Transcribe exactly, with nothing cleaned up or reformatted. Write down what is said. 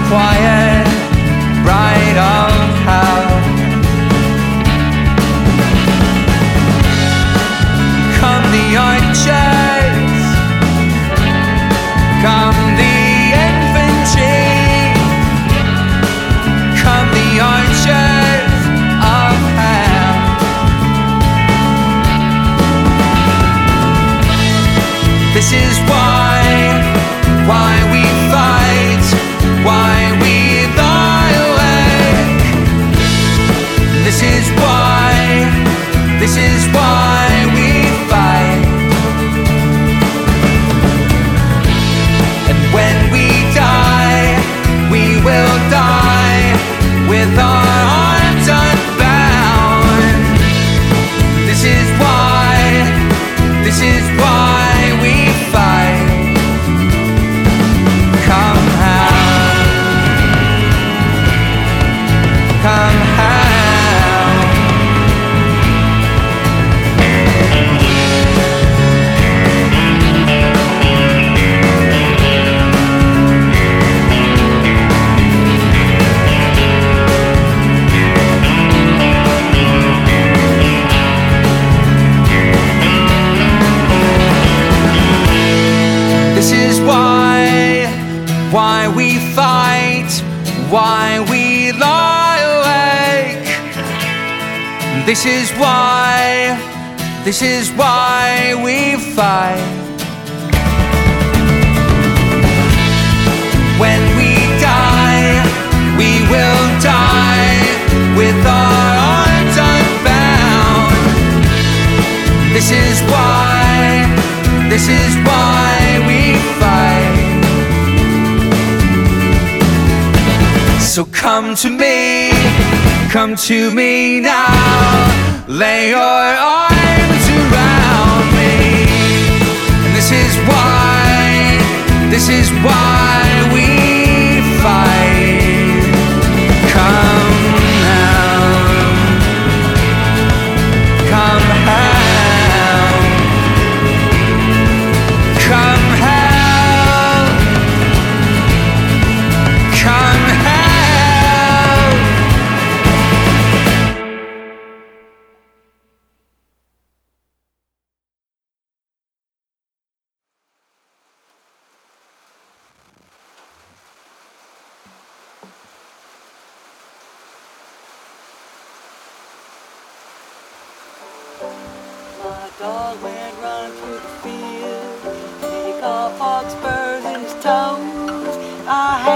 quiet bride of hell. Come the archers, come the infantry, come the archers of hell. This is why, why we fight, why we lie awake. This is why, this is why we fight. And when we die, we will die with our arms unbound. This is why, this is why we fight. Come how, come how. This is why, why we fight, why we lie awake. This is why, this is why we fight. When we die, we will die with our arms unbound. This is why, this is why we fight. So come to me, come to me now, lay your arms around me. And this is why, this is why we fight. Come now, come now, come how, come how. My dog went running through the field. He caught fox spurs in his toes. I